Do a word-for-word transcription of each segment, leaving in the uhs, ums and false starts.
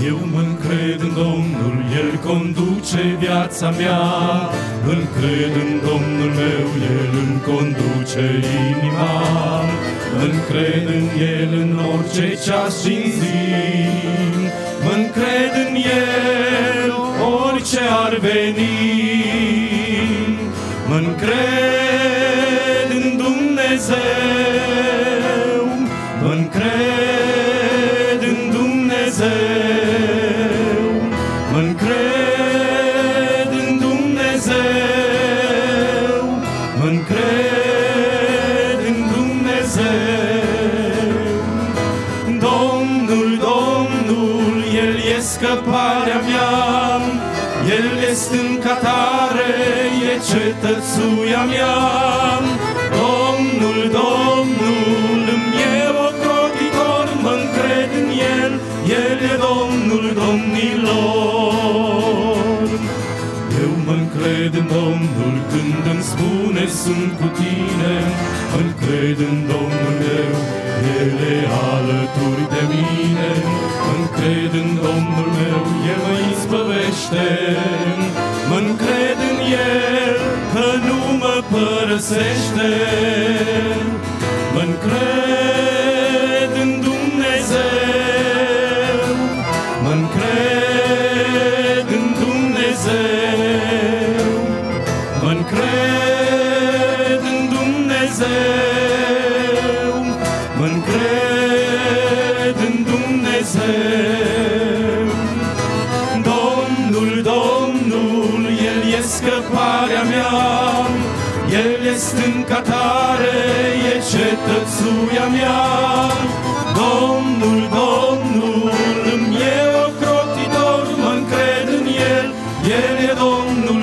Eu mă încred în Domnul, El conduce viața mea. Încred în Domnul meu, El îmi conduce inima. Încred în El în orice ceas și zi. Încred în El orice ar veni. Încred în Dumnezeu. Încred în Dumnezeu. Încred în Dumnezeu. Încred în Dumnezeu. Domnul, Domnul, El e scăparea mea. El e stâncătare, e cetățuia mea. Domnul, Domnul, îmi e ocrotitor, mă încred în El. El e Domnul domnilor. Eu mă încred în Domnul când îmi spune sunt cu tine. Încred în Domnul meu, El e alături de mine. Încred în Domnul meu, El mă izbăvește. Mă încred în El că nu mă părăsește. Mă încred în Dumnezeu. Mă încred în Dumnezeu. Mă încred în Dumnezeu. Mă încred în Dumnezeu. Domnul, Domnul, El e scăparea mea. El e stâncătare, e cetățuia mea. Domnul, Domnul, îmi e ocrotitor, mă încred în El. El e Domnul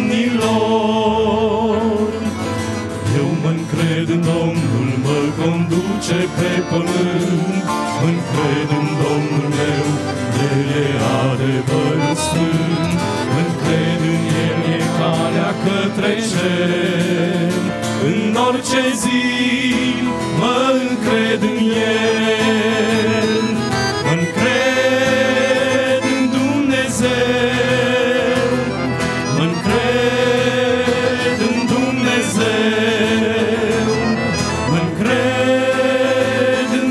domnilor. Eu mă încred în Domnul, mă conduce pe pământ. Mă încred în Domnul meu, El e adevărul sfânt. Mă încred în El, e calea către cer. În orice zi mă încred în El. Mă încred în Dumnezeu. Mă încred în Dumnezeu. Mă încred în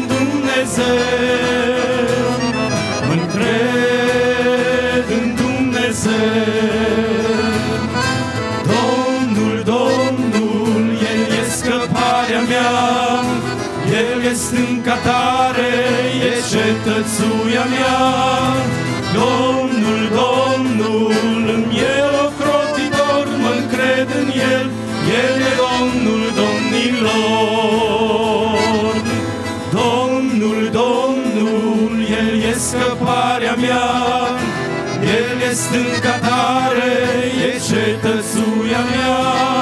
Dumnezeu. Mă încred în Dumnezeu. Domnul, Domnul, El e scăparea mea. El e stâncătare, e cetățuia mea. Domnul, Domnul, îmi e ocrotitor, mă încred în El. El e Domnul domnilor. Domnul, Domnul, El e scăparea mea. El e stâncătare, e cetățuia mea.